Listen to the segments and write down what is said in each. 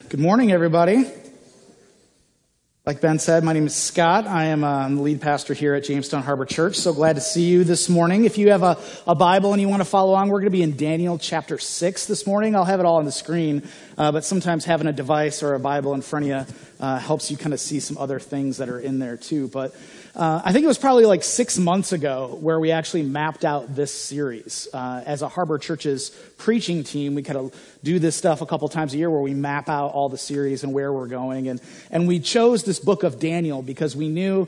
Good morning, everybody. Like Ben said, my name is Scott. I'm the lead pastor here at Jamestown Harbor Church. So glad to see you this morning. If you have a Bible and you want to follow along, we're going to be in Daniel chapter 6 this morning. I'll have it all on the screen, but sometimes having a device or a Bible in front of you helps you kind of see some other things that are in there too. But I think it was probably like 6 months ago where we actually mapped out this series. As a Harbor Church's preaching team, we kind of do this stuff a couple times a year where we map out all the series and where we're going. And we chose this book of Daniel because we knew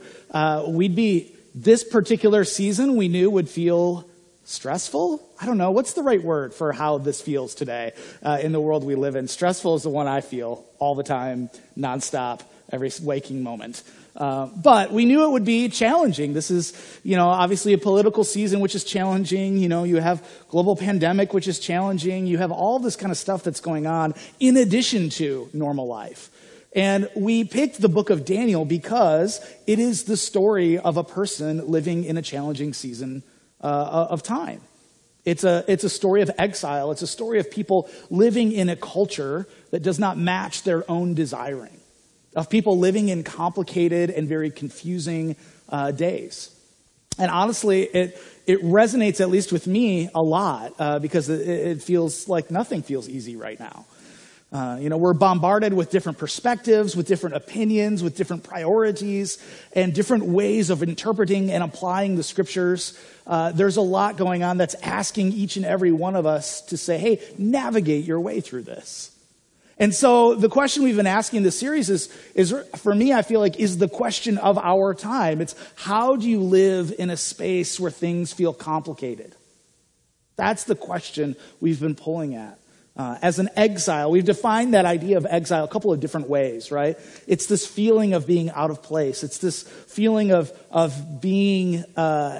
this particular season we knew would feel stressful. I don't know. What's the right word for how this feels today in the world we live in? Stressful is the one I feel all the time, nonstop, every waking moment. But we knew it would be challenging. This is, obviously a political season, which is challenging. You have global pandemic, which is challenging. You have all this kind of stuff that's going on in addition to normal life. And we picked the book of Daniel because it is the story of a person living in a challenging season of time. It's a story of exile. It's a story of people living in a culture that does not match their own desiring, of people living in complicated and very confusing days. And honestly, it resonates, at least with me, a lot because it feels like nothing feels easy right now. We're bombarded with different perspectives, with different opinions, with different priorities, and different ways of interpreting and applying the scriptures. There's a lot going on that's asking each and every one of us to say, hey, navigate your way through this. And so the question we've been asking in this series is for me, I feel like, is the question of our time. It's how do you live in a space where things feel complicated? That's the question we've been pulling at. As an exile, we've defined that idea of exile a couple of different ways, right? It's this feeling of being out of place. It's this feeling of being in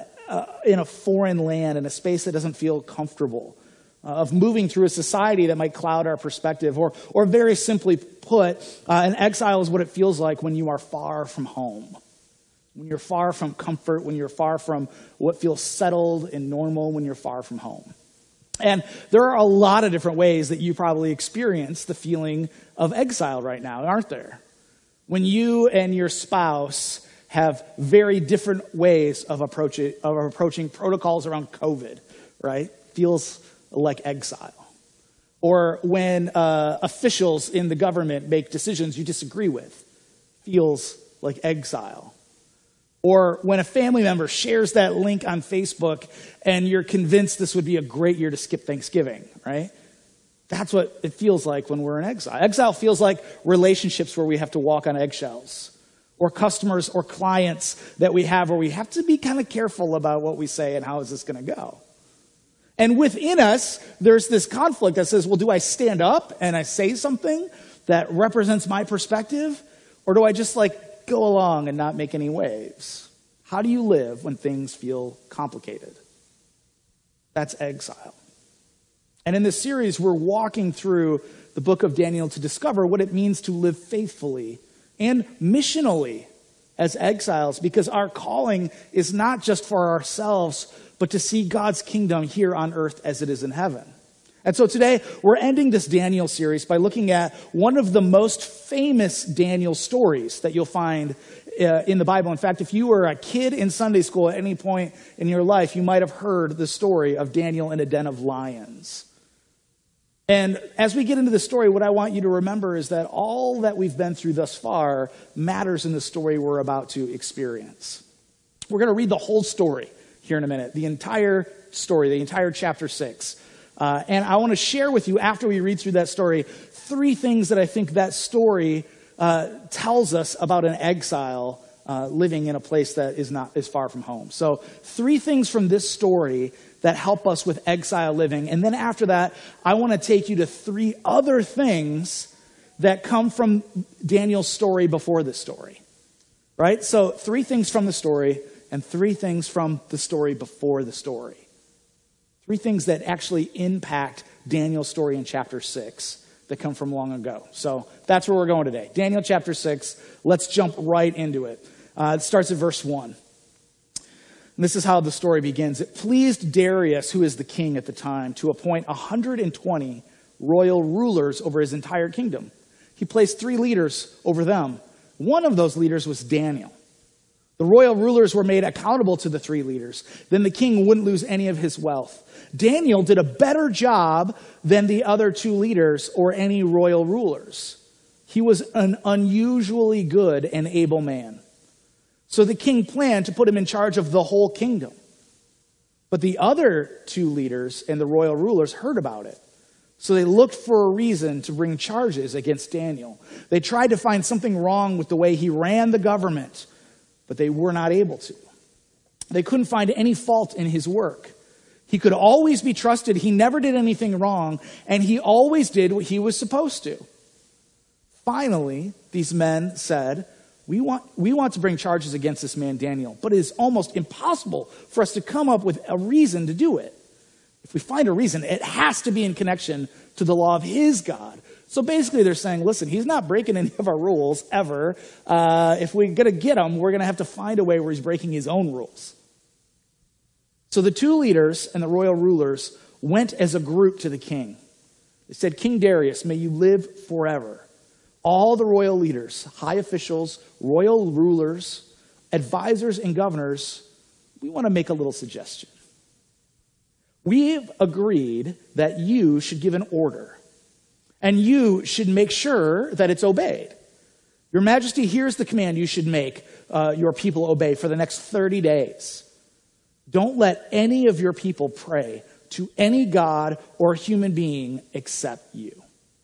a foreign land, in a space that doesn't feel comfortable. Of moving through a society that might cloud our perspective. Or very simply put, an exile is what it feels like when you are far from home. When you're far from comfort, when you're far from what feels settled and normal, when you're far from home. And there are a lot of different ways that you probably experience the feeling of exile right now, aren't there? When you and your spouse have very different ways of approaching protocols around COVID, right? Feels like exile. Or when officials in the government make decisions you disagree with, feels like exile. Or when a family member shares that link on Facebook and you're convinced this would be a great year to skip Thanksgiving, right? That's what it feels like when we're in exile. Exile feels like relationships where we have to walk on eggshells, or customers or clients that we have where we have to be kind of careful about what we say and how is this going to go. And within us, there's this conflict that says, well, do I stand up and I say something that represents my perspective? Or do I just go along and not make any waves? How do you live when things feel complicated? That's exile. And in this series, we're walking through the book of Daniel to discover what it means to live faithfully and missionally as exiles, because our calling is not just for ourselves, but to see God's kingdom here on earth as it is in heaven. And so today, we're ending this Daniel series by looking at one of the most famous Daniel stories that you'll find in the Bible. In fact, if you were a kid in Sunday school at any point in your life, you might have heard the story of Daniel in a den of lions. And as we get into the story, what I want you to remember is that all that we've been through thus far matters in the story we're about to experience. We're going to read the whole story here in a minute, the entire story, the entire chapter 6. And I want to share with you, after we read through that story, 3 things that I think that story tells us about an exile living in a place that is far from home. So 3 things from this story that help us with exile living. And then after that, I want to take you to 3 other things that come from Daniel's story before this story. Right? So 3 things from the story and 3 things from the story before the story. 3 things that actually impact Daniel's story in chapter 6 that come from long ago. So that's where we're going today. Daniel chapter 6. Let's jump right into it. It starts at verse 1. And this is how the story begins. It pleased Darius, who is the king at the time, to appoint 120 royal rulers over his entire kingdom. he placed 3 leaders over them. One of those leaders was Daniel. The royal rulers were made accountable to the 3 leaders. Then the king wouldn't lose any of his wealth. Daniel did a better job than the other 2 leaders or any royal rulers. He was an unusually good and able man. So the king planned to put him in charge of the whole kingdom. But the other 2 leaders and the royal rulers heard about it. So they looked for a reason to bring charges against Daniel. They tried to find something wrong with the way he ran the government, but they were not able to. They couldn't find any fault in his work. He could always be trusted. He never did anything wrong, and he always did what he was supposed to. Finally, these men said, we want to bring charges against this man Daniel, but it is almost impossible for us to come up with a reason to do it. If we find a reason, it has to be in connection to the law of his God. So basically they're saying, listen, he's not breaking any of our rules ever. If we're going to get him, we're going to have to find a way where he's breaking his own rules. So the 2 leaders and the royal rulers went as a group to the king. They said, King Darius, may you live forever. All the royal leaders, high officials, royal rulers, advisors, and governors, we want to make a little suggestion. We've agreed that you should give an order, and you should make sure that it's obeyed. Your Majesty, here's the command you should make your people obey for the next 30 days. Don't let any of your people pray to any god or human being except you.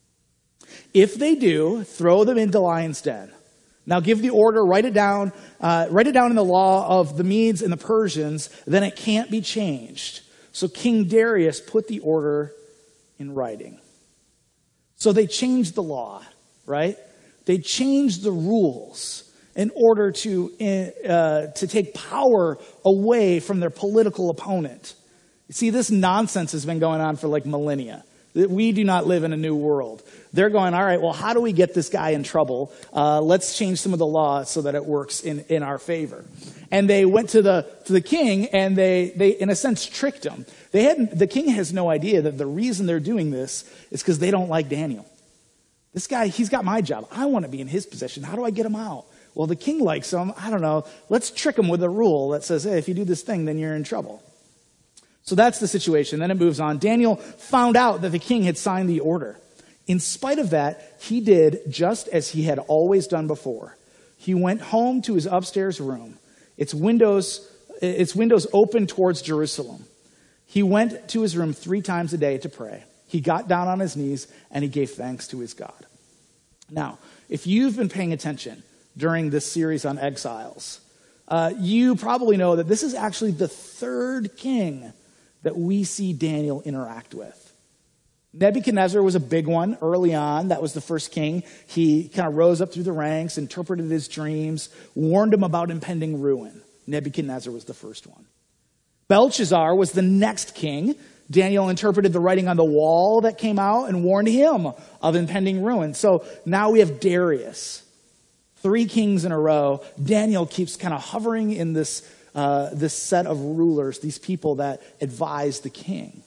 If they do, throw them into lion's den. Now give the order, write it down in the law of the Medes and the Persians, then it can't be changed. So King Darius put the order in writing. So they changed the law, right? They changed the rules in order to take power away from their political opponent. You see, this nonsense has been going on for like millennia. We do not live in a new world. They're going, all right, well, how do we get this guy in trouble? Let's change some of the law so that it works in our favor. And they went to the king, and they in a sense tricked him. The king has no idea that the reason they're doing this is because they don't like Daniel. This guy, he's got my job. I want to be in his position. How do I get him out? Well, the king likes him. I don't know. Let's trick him with a rule that says, hey, if you do this thing, then you're in trouble. So that's the situation. Then it moves on. Daniel found out that the king had signed the order. In spite of that, he did just as he had always done before. He went home to his upstairs room. Its windows opened towards Jerusalem. He went to his room 3 times a day to pray. He got down on his knees and he gave thanks to his God. Now, if you've been paying attention during this series on exiles, you probably know that this is actually the 3rd king that we see Daniel interact with. Nebuchadnezzar was a big one early on. That was the first king. He kind of rose up through the ranks, interpreted his dreams, warned him about impending ruin. Nebuchadnezzar was the first one. Belshazzar was the next king. Daniel interpreted the writing on the wall that came out and warned him of impending ruin. So now we have Darius. 3 kings in a row. Daniel keeps kind of hovering in this set of rulers, these people that advise the king.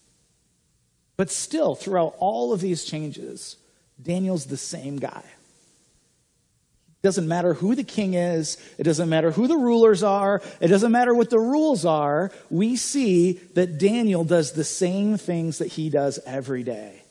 But still, throughout all of these changes, Daniel's the same guy. It doesn't matter who the king is. It doesn't matter who the rulers are. It doesn't matter what the rules are. We see that Daniel does the same things that he does every day.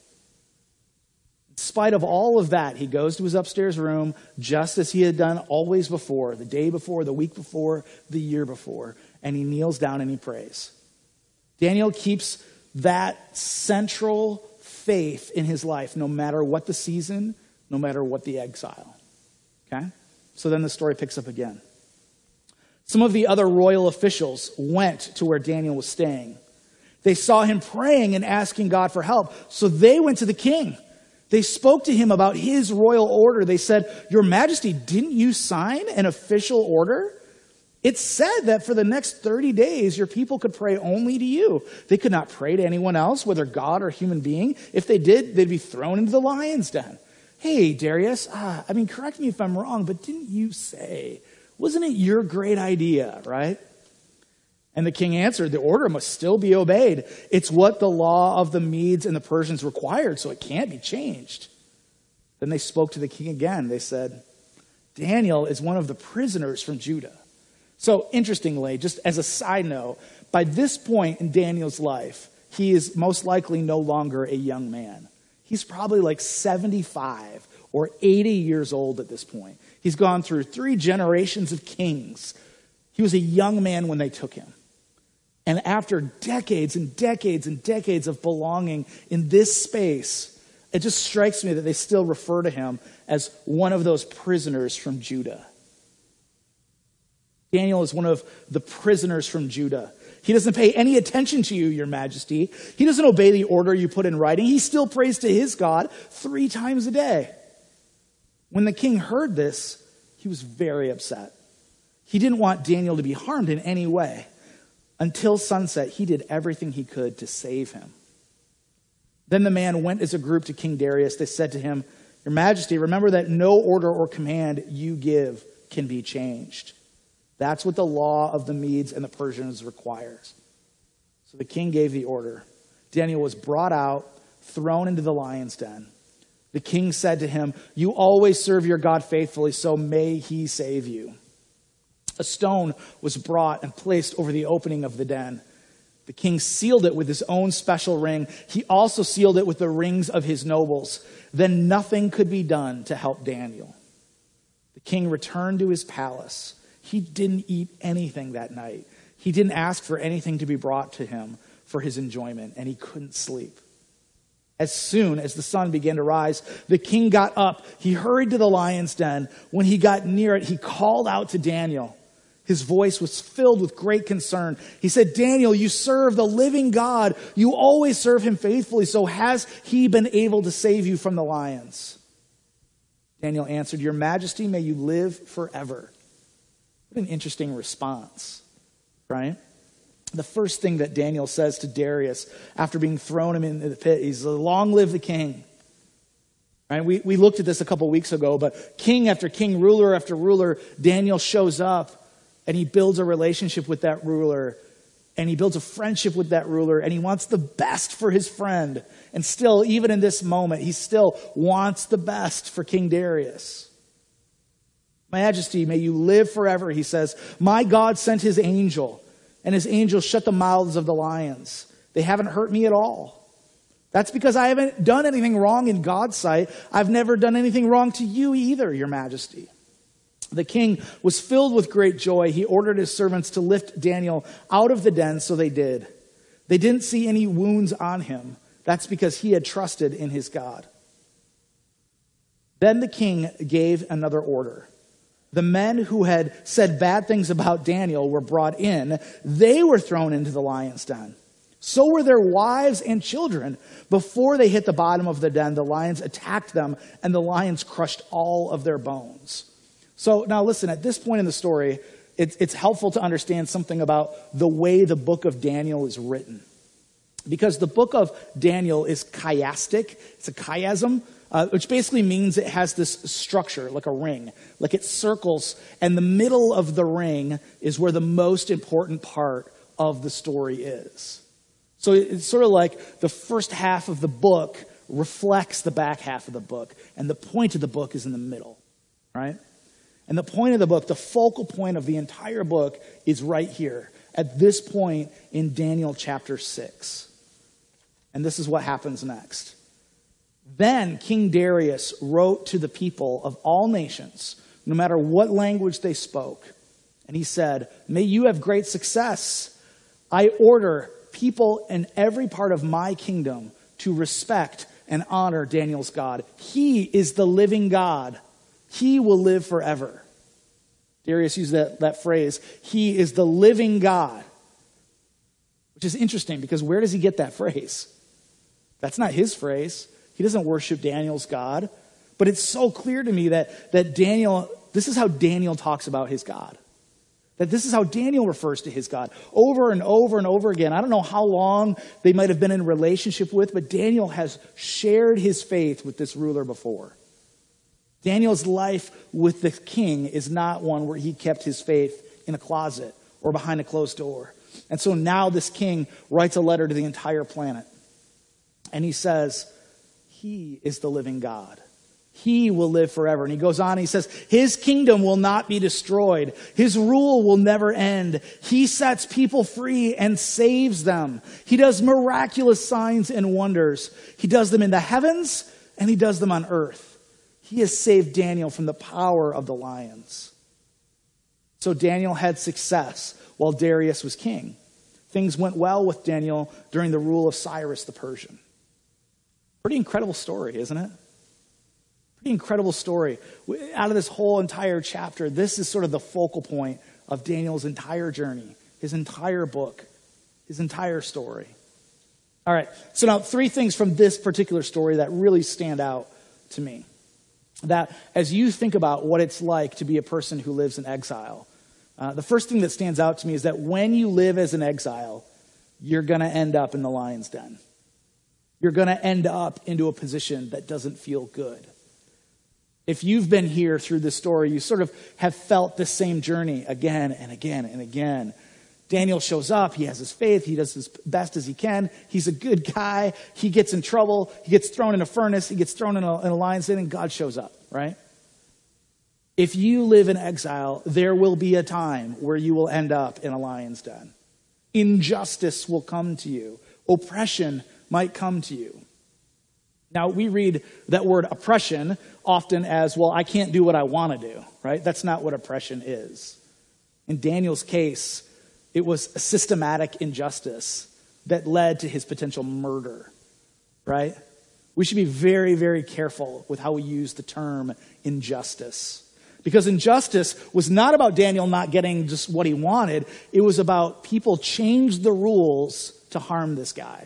In spite of all of that, he goes to his upstairs room just as he had done always before, the day before, the week before, the year before, and he kneels down and he prays. Daniel keeps that central faith in his life, no matter what the season, no matter what the exile. Okay? So then the story picks up again. Some of the other royal officials went to where Daniel was staying. They saw him praying and asking God for help, so they went to the king. They spoke to him about his royal order. They said, Your Majesty, didn't you sign an official order? It said that for the next 30 days, your people could pray only to you. They could not pray to anyone else, whether God or human being. If they did, they'd be thrown into the lion's den. Hey, Darius, correct me if I'm wrong, but didn't you say, wasn't it your great idea, right? And the king answered, the order must still be obeyed. It's what the law of the Medes and the Persians required, so it can't be changed. Then they spoke to the king again. They said, Daniel is one of the prisoners from Judah. So interestingly, just as a side note, by this point in Daniel's life, he is most likely no longer a young man. He's probably like 75 or 80 years old at this point. He's gone through 3 generations of kings. He was a young man when they took him. And after decades and decades and decades of belonging in this space, it just strikes me that they still refer to him as one of those prisoners from Judah. Daniel is one of the prisoners from Judah. He doesn't pay any attention to you, your majesty. He doesn't obey the order you put in writing. He still prays to his God 3 times a day. When the king heard this, he was very upset. He didn't want Daniel to be harmed in any way. Until sunset, he did everything he could to save him. Then the man went as a group to King Darius. They said to him, Your Majesty, remember that no order or command you give can be changed. That's what the law of the Medes and the Persians requires. So the king gave the order. Daniel was brought out, thrown into the lion's den. The king said to him, You always serve your God faithfully, so may he save you. A stone was brought and placed over the opening of the den. The king sealed it with his own special ring. He also sealed it with the rings of his nobles. Then nothing could be done to help Daniel. The king returned to his palace. He didn't eat anything that night. He didn't ask for anything to be brought to him for his enjoyment, and he couldn't sleep. As soon as the sun began to rise, the king got up. He hurried to the lion's den. When he got near it, he called out to Daniel. His voice was filled with great concern. He said, Daniel, you serve the living God. You always serve him faithfully. So has he been able to save you from the lions? Daniel answered, Your Majesty, may you live forever. What an interesting response, right? The first thing that Daniel says to Darius after being thrown him into the pit, he's, Long live the king. Right? We looked at this a couple weeks ago, but king after king, ruler after ruler, Daniel shows up. And he builds a relationship with that ruler. And he builds a friendship with that ruler. And he wants the best for his friend. And still, even in this moment, he still wants the best for King Darius. Majesty, may you live forever, he says. My God sent his angel. And his angel shut the mouths of the lions. They haven't hurt me at all. That's because I haven't done anything wrong in God's sight. I've never done anything wrong to you either, your majesty. The king was filled with great joy. He ordered his servants to lift Daniel out of the den, so they did. They didn't see any wounds on him. That's because he had trusted in his God. Then the king gave another order. The men who had said bad things about Daniel were brought in. They were thrown into the lion's den. So were their wives and children. Before they hit the bottom of the den, the lions attacked them, and the lions crushed all of their bones. So now listen, at this point in the story, it's helpful to understand something about the way the book of Daniel is written. Because the book of Daniel is chiastic. It's a chiasm, which basically means it has this structure, like a ring. Like it circles, and the middle of the ring is where the most important part of the story is. So it's sort of like the first half of the book reflects the back half of the book, and the point of the book is in the middle, right? And the point of the book, the focal point of the entire book, is right here, at this point in Daniel chapter 6. And this is what happens next. Then King Darius wrote to the people of all nations, no matter what language they spoke. And he said, May you have great success. I order people in every part of my kingdom to respect and honor Daniel's God. He is the living God. He will live forever. Darius used that phrase, he is the living God. Which is interesting because where does he get that phrase? That's not his phrase. He doesn't worship Daniel's God. But it's so clear to me that Daniel, this is how Daniel talks about his God. That this is how Daniel refers to his God over and over and over again. I don't know how long they might have been in relationship with, but Daniel has shared his faith with this ruler before. Daniel's life with the king is not one where he kept his faith in a closet or behind a closed door. And so now this king writes a letter to the entire planet. And he says, he is the living God. He will live forever. And he goes on, he says, his kingdom will not be destroyed. His rule will never end. He sets people free and saves them. He does miraculous signs and wonders. He does them in the heavens and he does them on earth. He has saved Daniel from the power of the lions. So Daniel had success while Darius was king. Things went well with Daniel during the rule of Cyrus the Persian. Pretty incredible story, isn't it? Pretty incredible story. Out of this whole entire chapter, this is sort of the focal point of Daniel's entire journey, his entire book, his entire story. All right, so now 3 things from this particular story that really stand out to me. That as you think about what it's like to be a person who lives in exile, the first thing that stands out to me is that when you live as an exile, you're going to end up in the lion's den. You're going to end up into a position that doesn't feel good. If you've been here through this story, you sort of have felt the same journey again and again and again. Daniel shows up. He has his faith. He does his best as he can. He's a good guy. He gets in trouble. He gets thrown in a furnace. He gets thrown in a lion's den, and God shows up, right? If you live in exile, there will be a time where you will end up in a lion's den. Injustice will come to you. Oppression might come to you. Now, we read that word oppression often as, well, I can't do what I want to do, right? That's not what oppression is. In Daniel's case, it was a systematic injustice that led to his potential murder, right? We should be very, very careful with how we use the term injustice. Because injustice was not about Daniel not getting just what he wanted. It was about people changed the rules to harm this guy.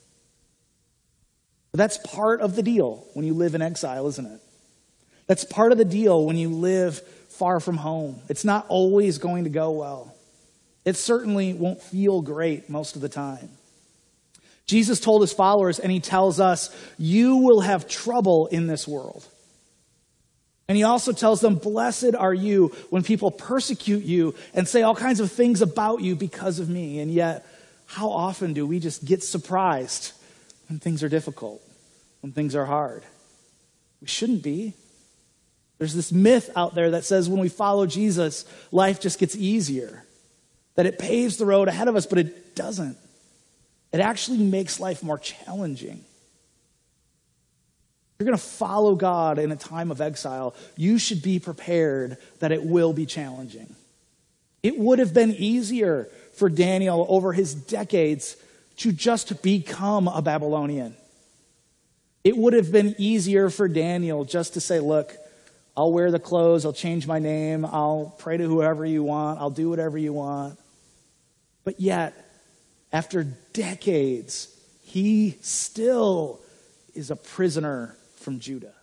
But that's part of the deal when you live in exile, isn't it? That's part of the deal when you live far from home. It's not always going to go well. It certainly won't feel great most of the time. Jesus told his followers, and he tells us, you will have trouble in this world. And he also tells them, blessed are you when people persecute you and say all kinds of things about you because of me. And yet, how often do we just get surprised when things are difficult, when things are hard? We shouldn't be. There's this myth out there that says when we follow Jesus, life just gets easier, that it paves the road ahead of us, but it doesn't. It actually makes life more challenging. If you're going to follow God in a time of exile, you should be prepared that it will be challenging. It would have been easier for Daniel over his decades to just become a Babylonian. It would have been easier for Daniel just to say, look, I'll wear the clothes, I'll change my name, I'll pray to whoever you want, I'll do whatever you want. But yet, after decades, he still is a prisoner from Judah.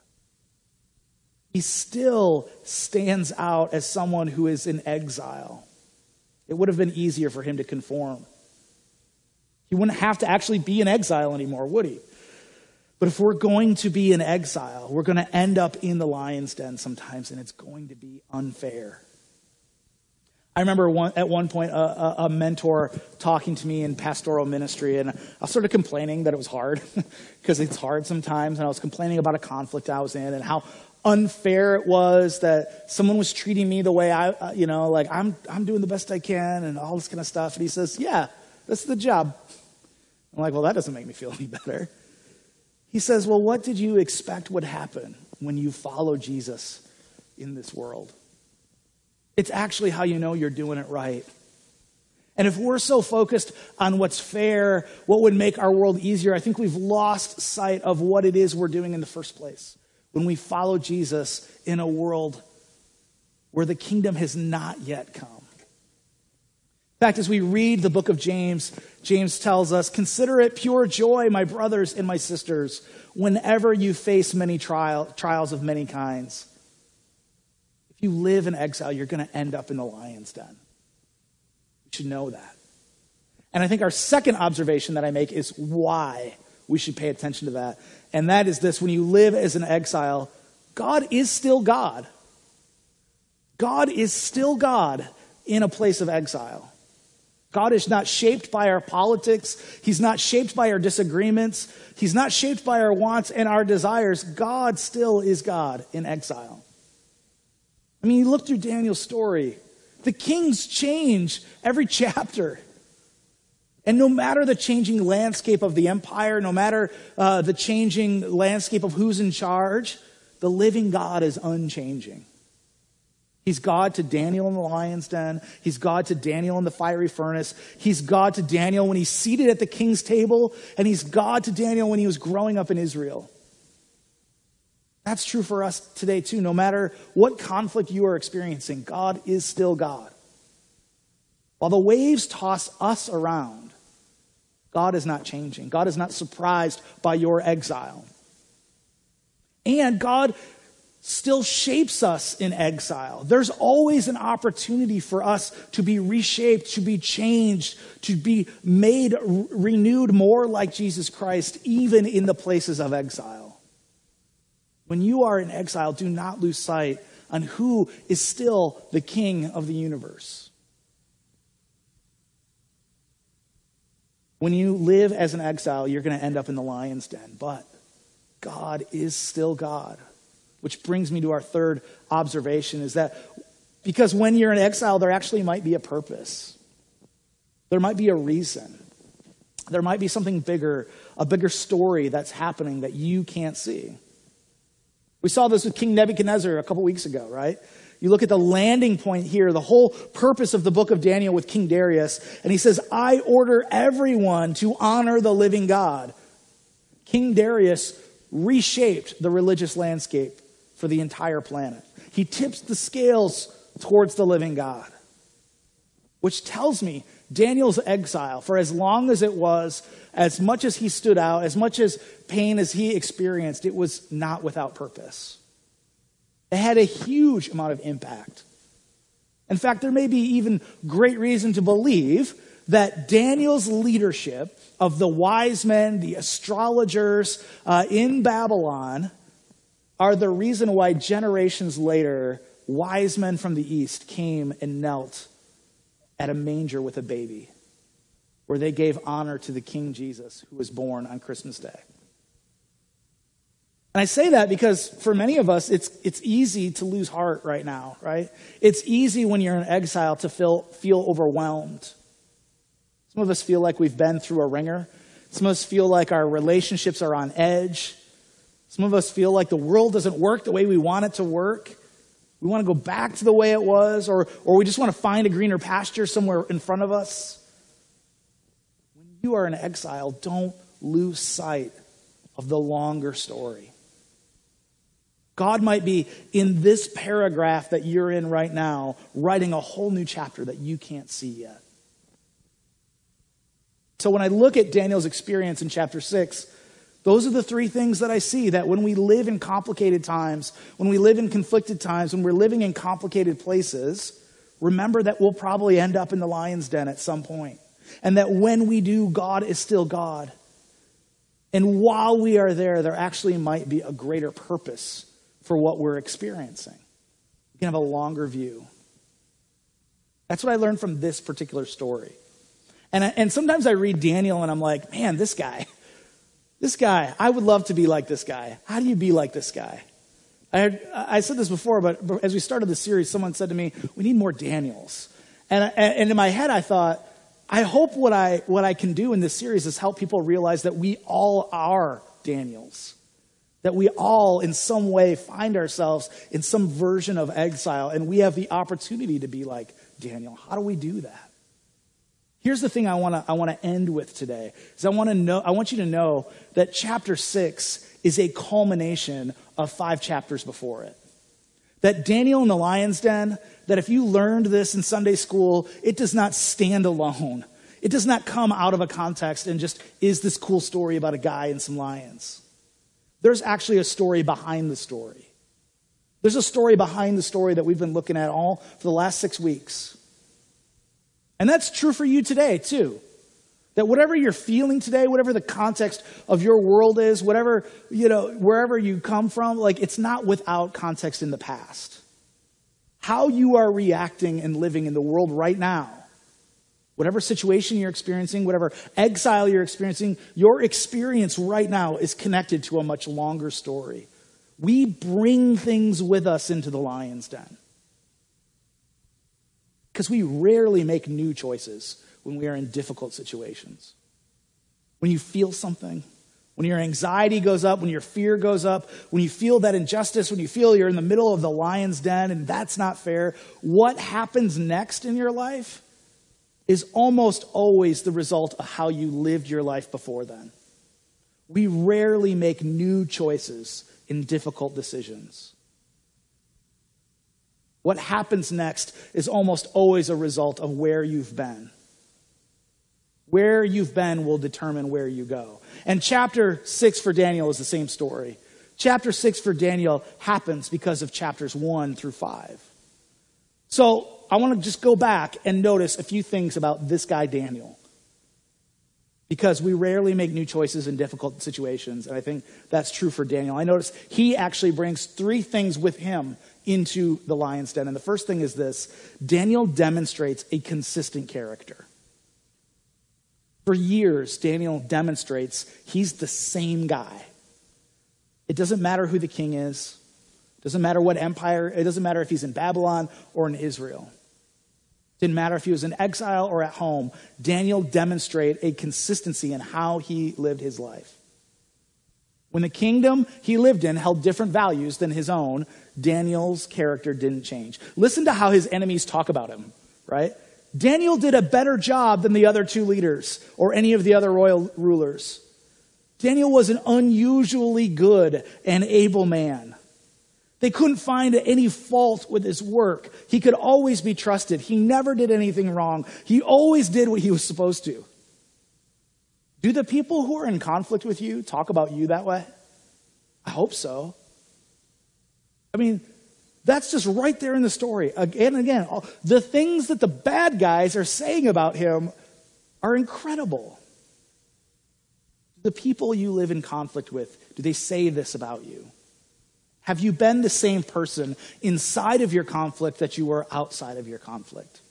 He still stands out as someone who is in exile. It would have been easier for him to conform. He wouldn't have to actually be in exile anymore, would he? But if we're going to be in exile, we're going to end up in the lion's den sometimes, and it's going to be unfair. I remember at one point a mentor talking to me in pastoral ministry, and I was sort of complaining that it was hard because it's hard sometimes, and I was complaining about a conflict I was in and how unfair it was that someone was treating me the way I'm doing the best I can and all this kind of stuff. And he says, yeah, that's the job. I'm like, well, that doesn't make me feel any better. He says, well, what did you expect would happen when you follow Jesus in this world? It's actually how you know you're doing it right. And if we're so focused on what's fair, what would make our world easier, I think we've lost sight of what it is we're doing in the first place when we follow Jesus in a world where the kingdom has not yet come. In fact, as we read the book of James, James tells us, consider it pure joy, my brothers and my sisters, whenever you face many trials of many kinds. If you live in exile, you're going to end up in the lion's den. You should know that. And I think our second observation that I make is why we should pay attention to that. And that is this: when you live as an exile, God is still God. God is still God in a place of exile. God is not shaped by our politics. He's not shaped by our disagreements. He's not shaped by our wants and our desires. God still is God in exile. I mean, you look through Daniel's story. The kings change every chapter. And no matter the changing landscape of the empire, no matter the changing landscape of who's in charge, the living God is unchanging. He's God to Daniel in the lion's den. He's God to Daniel in the fiery furnace. He's God to Daniel when he's seated at the king's table. And he's God to Daniel when he was growing up in Israel. That's true for us today too. No matter what conflict you are experiencing, God is still God. While the waves toss us around, God is not changing. God is not surprised by your exile. And God still shapes us in exile. There's always an opportunity for us to be reshaped, to be changed, to be made renewed more like Jesus Christ, even in the places of exile. When you are in exile, do not lose sight on who is still the King of the universe. When you live as an exile, you're going to end up in the lion's den, but God is still God. Which brings me to our third observation, is that because when you're in exile, there actually might be a purpose. There might be a reason. There might be something bigger, a bigger story that's happening that you can't see. We saw this with King Nebuchadnezzar a couple weeks ago, right? You look at the landing point here, the whole purpose of the book of Daniel with King Darius, and he says, I order everyone to honor the living God. King Darius reshaped the religious landscape for the entire planet. He tips the scales towards the living God, which tells me Daniel's exile, for as long as it was, as much as he stood out, as much as pain as he experienced, it was not without purpose. It had a huge amount of impact. In fact, there may be even great reason to believe that Daniel's leadership of the wise men, the astrologers in Babylon, are the reason why generations later, wise men from the east came and knelt at a manger with a baby, where they gave honor to the King Jesus who was born on Christmas Day. And I say that because for many of us, it's easy to lose heart right now, right? It's easy when you're in exile to feel overwhelmed. Some of us feel like we've been through a ringer. Some of us feel like our relationships are on edge. Some of us feel like the world doesn't work the way we want it to work. We want to go back to the way it was, or we just want to find a greener pasture somewhere in front of us. When you are in exile, don't lose sight of the longer story. God might be in this paragraph that you're in right now, writing a whole new chapter that you can't see yet. So when I look at Daniel's experience in chapter 6, those are the three things that I see, that when we live in complicated times, when we live in conflicted times, when we're living in complicated places, remember that we'll probably end up in the lion's den at some point. And that when we do, God is still God. And while we are there, there actually might be a greater purpose for what we're experiencing. We can have a longer view. That's what I learned from this particular story. And sometimes I read Daniel and I'm like, man, this guy, I would love to be like this guy. How do you be like this guy? I said this before, but as we started the series, someone said to me, we need more Daniels. And in my head, I thought, I hope what I can do in this series is help people realize that we all are Daniels. That we all, in some way, find ourselves in some version of exile, and we have the opportunity to be like Daniel. How do we do that? Here's the thing I want to end with today. Is I want you to know that chapter 6 is a culmination of 5 chapters before it. That Daniel in the lion's den, that if you learned this in Sunday school, it does not stand alone. It does not come out of a context and just is this cool story about a guy and some lions. There's actually a story behind the story. There's a story behind the story that we've been looking at all for the last 6 weeks. And that's true for you today, too. That whatever you're feeling today, whatever the context of your world is, whatever, wherever you come from, like, it's not without context in the past. How you are reacting and living in the world right now Whatever situation you're experiencing, whatever exile you're experiencing, your experience right now is connected to a much longer story. We bring things with us into the lion's den. Because we rarely make new choices when we are in difficult situations. When you feel something, when your anxiety goes up, when your fear goes up, when you feel that injustice, when you feel you're in the middle of the lion's den and that's not fair, what happens next in your life is almost always the result of how you lived your life before then. We rarely make new choices in difficult decisions. What happens next is almost always a result of where you've been. Where you've been will determine where you go. And chapter 6 for Daniel is the same story. Chapter 6 for Daniel happens because of chapters 1 through 5. So I want to just go back and notice a few things about this guy, Daniel. Because we rarely make new choices in difficult situations, and I think that's true for Daniel. I notice he actually brings 3 things with him into the lion's den. And the first thing is this: Daniel demonstrates a consistent character. For years, Daniel demonstrates he's the same guy. It doesn't matter who the king is. It doesn't matter what empire. It doesn't matter if he's in Babylon or in Israel. It didn't matter if he was in exile or at home. Daniel demonstrated a consistency in how he lived his life. When the kingdom he lived in held different values than his own, Daniel's character didn't change. Listen to how his enemies talk about him, right? Daniel did a better job than the other 2 leaders or any of the other royal rulers. Daniel was an unusually good and able man. They couldn't find any fault with his work. He could always be trusted. He never did anything wrong. He always did what he was supposed to. Do the people who are in conflict with you talk about you that way? I hope so. I mean, that's just right there in the story. Again and again, the things that the bad guys are saying about him are incredible. The people you live in conflict with, do they say this about you? Have you been the same person inside of your conflict that you were outside of your conflict?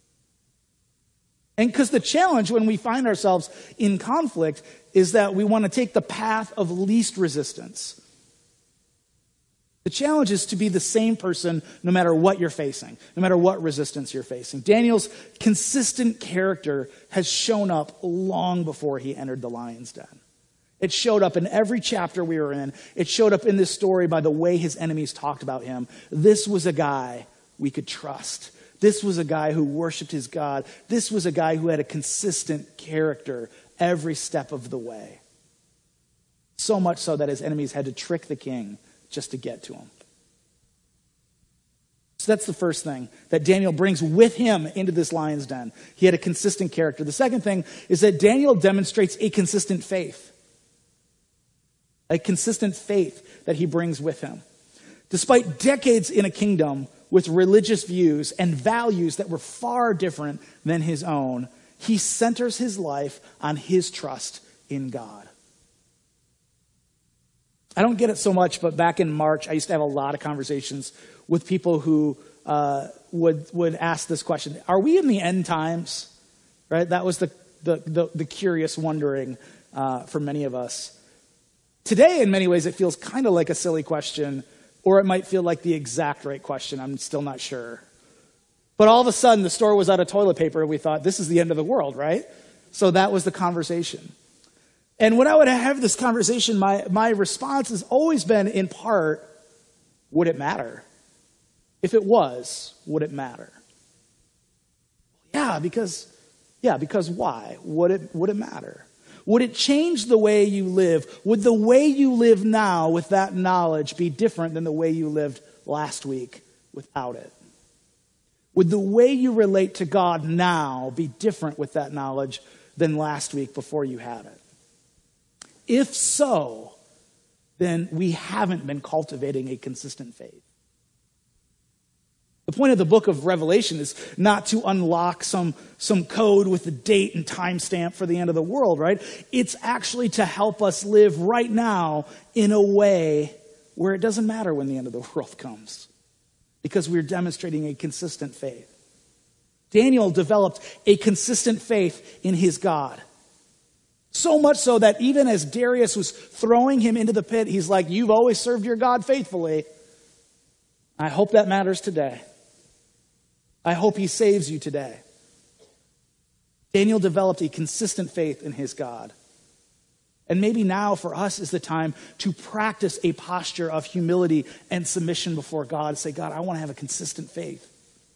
And because the challenge when we find ourselves in conflict is that we want to take the path of least resistance. The challenge is to be the same person no matter what you're facing, no matter what resistance you're facing. Daniel's consistent character has shown up long before he entered the lion's den. It showed up in every chapter we were in. It showed up in this story by the way his enemies talked about him. This was a guy we could trust. This was a guy who worshiped his God. This was a guy who had a consistent character every step of the way. So much so that his enemies had to trick the king just to get to him. So that's the first thing that Daniel brings with him into this lion's den. He had a consistent character. The second thing is that Daniel demonstrates a consistent faith. A consistent faith that he brings with him. Despite decades in a kingdom with religious views and values that were far different than his own, he centers his life on his trust in God. I don't get it so much, but back in March, I used to have a lot of conversations with people who would ask this question: are we in the end times? Right? That was the curious wondering for many of us. Today, in many ways, it feels kind of like a silly question, or it might feel like the exact right question. I'm still not sure. But all of a sudden, the store was out of toilet paper, and we thought, this is the end of the world, right? So that was the conversation. And when I would have this conversation, my response has always been, in part, would it matter? If it was, would it matter? Yeah, because why? Would it matter? Would it change the way you live? Would the way you live now with that knowledge be different than the way you lived last week without it? Would the way you relate to God now be different with that knowledge than last week before you had it? If so, then we haven't been cultivating a consistent faith. The point of the book of Revelation is not to unlock some code with the date and timestamp for the end of the world, right? It's actually to help us live right now in a way where it doesn't matter when the end of the world comes, because we're demonstrating a consistent faith. Daniel developed a consistent faith in his God. So much so that even as Darius was throwing him into the pit, he's like, you've always served your God faithfully. I hope that matters today. I hope he saves you today. Daniel developed a consistent faith in his God. And maybe now for us is the time to practice a posture of humility and submission before God. Say, God, I want to have a consistent faith.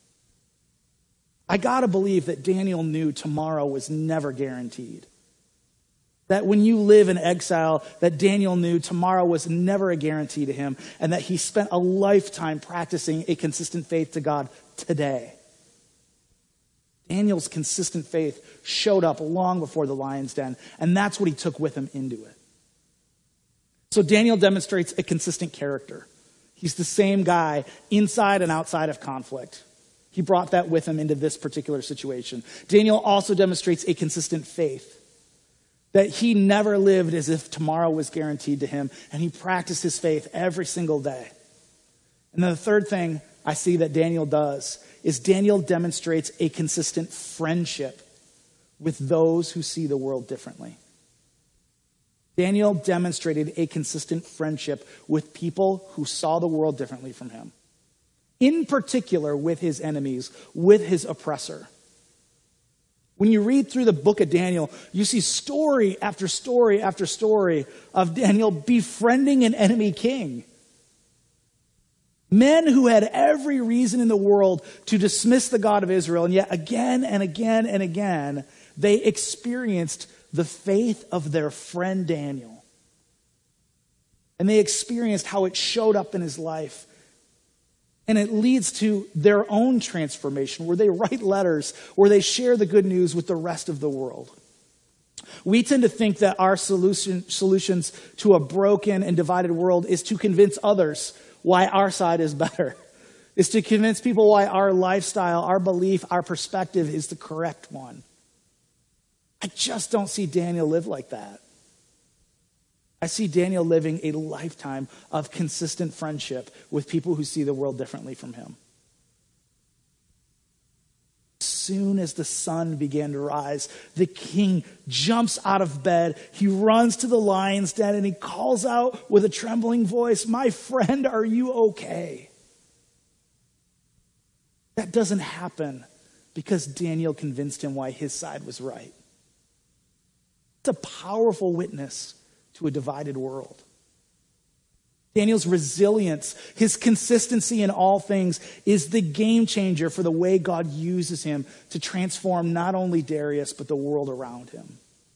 I got to believe that Daniel knew tomorrow was never guaranteed. That when you live in exile, that Daniel knew tomorrow was never a guarantee to him, and that he spent a lifetime practicing a consistent faith to God today. Daniel's consistent faith showed up long before the lion's den, and that's what he took with him into it. So Daniel demonstrates a consistent character. He's the same guy inside and outside of conflict. He brought that with him into this particular situation. Daniel also demonstrates a consistent faith, that he never lived as if tomorrow was guaranteed to him, and he practiced his faith every single day. And then the third thing I see that Daniel does is Daniel demonstrates a consistent friendship with those who see the world differently. Daniel demonstrated a consistent friendship with people who saw the world differently from him. In particular, with his enemies, with his oppressor. When you read through the book of Daniel, you see story after story after story of Daniel befriending an enemy king. Men who had every reason in the world to dismiss the God of Israel, and yet again and again and again, they experienced the faith of their friend Daniel. And they experienced how it showed up in his life. And it leads to their own transformation, where they write letters, where they share the good news with the rest of the world. We tend to think that our solutions to a broken and divided world is to convince others why our side is better, is to convince people why our lifestyle, our belief, our perspective is the correct one. I just don't see Daniel live like that. I see Daniel living a lifetime of consistent friendship with people who see the world differently from him. As soon as the sun began to rise, the king jumps out of bed. He runs to the lion's den and he calls out with a trembling voice, "My friend, are you okay?" That doesn't happen because Daniel convinced him why his side was right. It's a powerful witness to a divided world. Daniel's resilience, his consistency in all things, is the game changer for the way God uses him to transform not only Darius, but the world around him.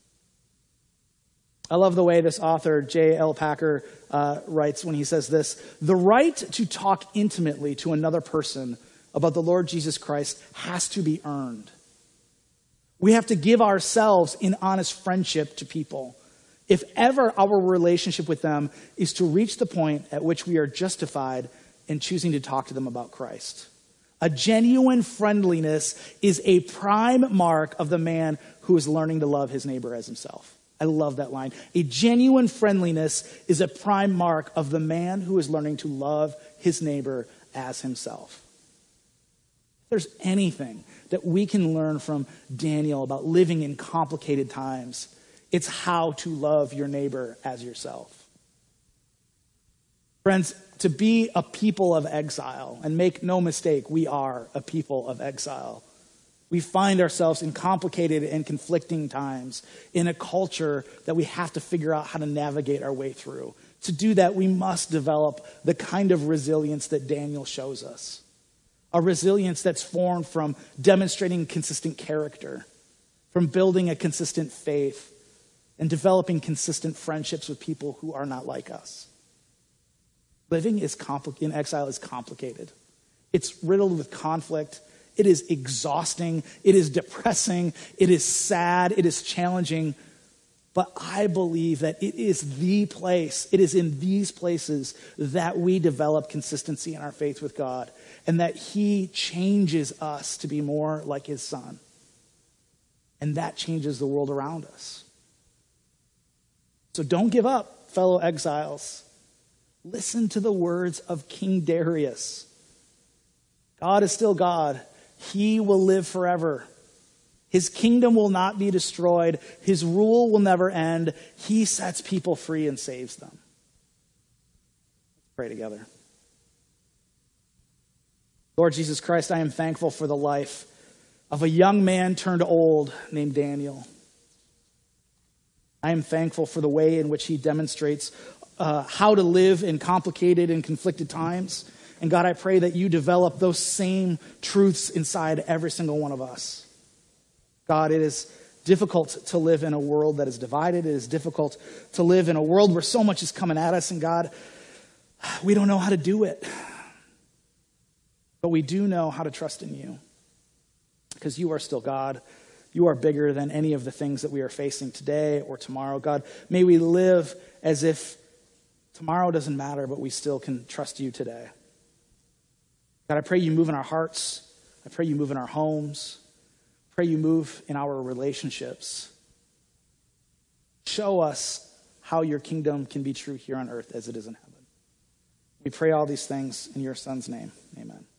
I love the way this author, J.L. Packer, writes when he says this: "The right to talk intimately to another person about the Lord Jesus Christ has to be earned. We have to give ourselves in honest friendship to people, if ever our relationship with them is to reach the point at which we are justified in choosing to talk to them about Christ. A genuine friendliness is a prime mark of the man who is learning to love his neighbor as himself." I love that line. A genuine friendliness is a prime mark of the man who is learning to love his neighbor as himself. If there's anything that we can learn from Daniel about living in complicated times, it's how to love your neighbor as yourself. Friends, to be a people of exile, and make no mistake, we are a people of exile. We find ourselves in complicated and conflicting times in a culture that we have to figure out how to navigate our way through. To do that, we must develop the kind of resilience that Daniel shows us. A resilience that's formed from demonstrating consistent character, from building a consistent faith, and developing consistent friendships with people who are not like us. Living in exile is complicated. It's riddled with conflict. It is exhausting. It is depressing. It is sad. It is challenging. But I believe that it is the place, it is in these places that we develop consistency in our faith with God, and that He changes us to be more like His Son. And that changes the world around us. So don't give up, fellow exiles. Listen to the words of King Darius. God is still God, He will live forever. His kingdom will not be destroyed. His rule will never end. He sets people free and saves them. Let's pray together. Lord Jesus Christ, I am thankful for the life of a young man turned old named Daniel. I am thankful for the way in which he demonstrates how to live in complicated and conflicted times. And God, I pray that you develop those same truths inside every single one of us. God, it is difficult to live in a world that is divided. It is difficult to live in a world where so much is coming at us. And God, we don't know how to do it. But we do know how to trust in you. Because you are still God. You are bigger than any of the things that we are facing today or tomorrow. God, may we live as if tomorrow doesn't matter, but we still can trust you today. God, I pray you move in our hearts. I pray you move in our homes. I pray you move in our relationships. Show us how your kingdom can be true here on earth as it is in heaven. We pray all these things in your Son's name. Amen.